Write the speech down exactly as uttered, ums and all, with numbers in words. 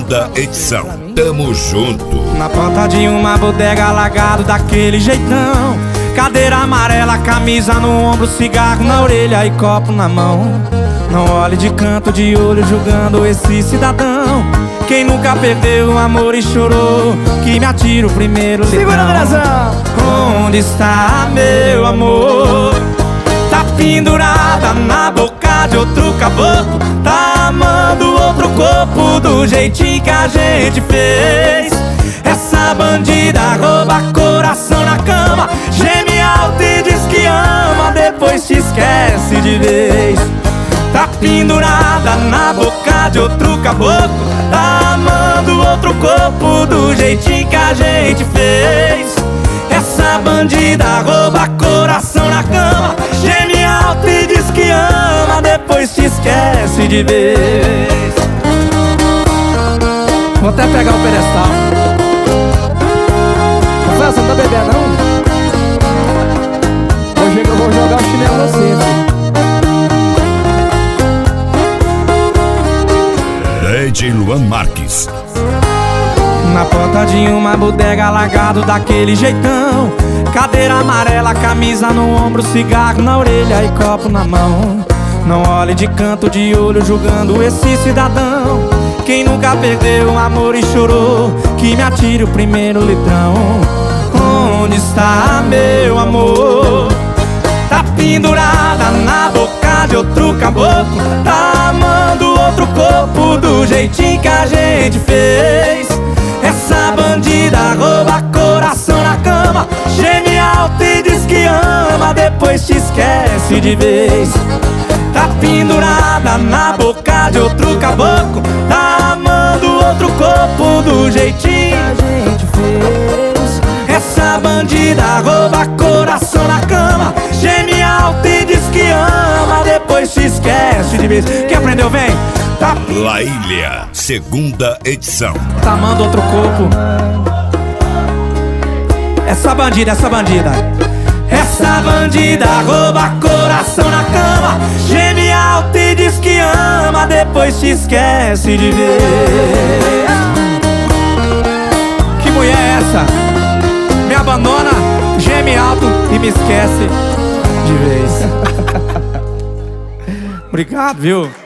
segunda edição. Tamo junto. Na porta de uma bodega, alagado daquele jeitão, cadeira amarela, camisa no ombro, cigarro na orelha e copo na mão. Não olhe de canto de olho julgando esse cidadão. Quem nunca perdeu o amor e chorou, que me atira o primeiro litrão. Segura a direção. Onde está meu amor? Tá pendurada na boca de outro caboclo, tá amando outro corpo do jeitinho que a gente fez. Essa bandida rouba coração na cama, geme alto e diz que ama, depois te esquece de vez. Tá pendurada na boca de outro caboclo, tá amando outro corpo do jeitinho que a gente fez. Essa bandida rouba coração na cama, geme alto e diz que ama, depois te esquece de vez. Vou até pegar o pedestal. Rafael, você não tá bebendo, não? Hoje eu vou jogar o chinelo no você, filho. D J Luan Marques. Na porta de uma bodega, alagado daquele jeitão, cadeira amarela, camisa no ombro, cigarro na orelha e copo na mão. Não olhe de canto de olho julgando esse cidadão. Quem nunca perdeu o amor e chorou, que me atire o primeiro litrão. Onde está meu amor? Tá pendurada na boca de outro caboclo, tá amando outro corpo do jeitinho que a gente fez. Essa bandida rouba coração na cama, geme alto e diz que ama, depois te esquece de vez. Tá pendurada na boca de outro caboclo, tá amando outro corpo do jeitinho que a gente fez. Essa bandida rouba coração na cama, geme alto e diz que ama, depois te esquece de vez. Quem aprendeu, vem. Tá La Ilha, segunda edição. tá amando outro corpo. Essa bandida, essa bandida Essa bandida rouba coração na cama, geme alto e diz que ama, depois te esquece de ver. Que mulher é essa? Me abandona, geme alto e me esquece de vez. Obrigado, viu?